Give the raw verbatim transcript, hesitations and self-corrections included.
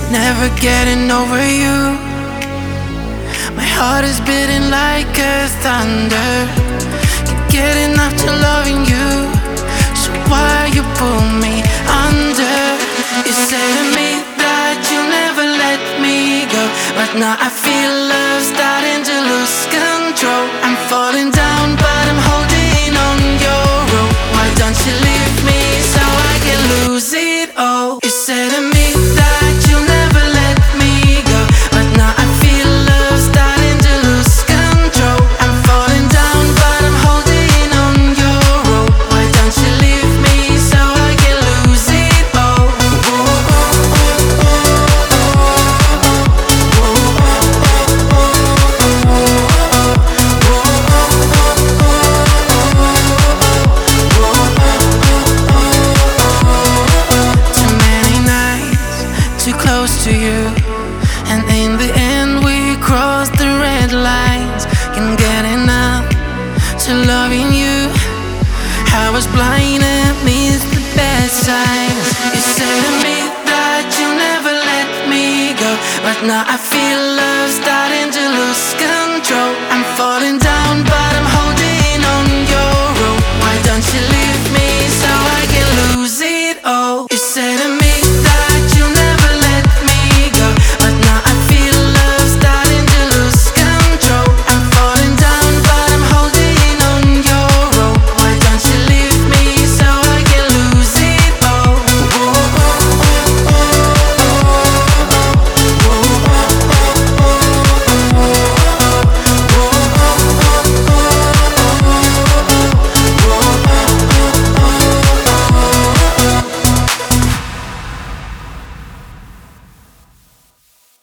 never getting over you. My heart is beating like a thunder. Can't get enough to loving you. So why you pull me under? You say to me that you'll never let me go, but now I feel love starting to lose control. I'm falling down, but I'm holding on your rope. Why don't you leave me so I can lose it all? You say to me that you'll never let me go, but now I feel love starting to lose control. I'm falling down, but I'm holding on your rope. Why don't you leave me so I can lose it all? Too many nights too close to you, and in the end we crossed the red lines. Can't get enough to loving you. I was blind and missed the best signs. You said to me that you'll never let me go, but now I feel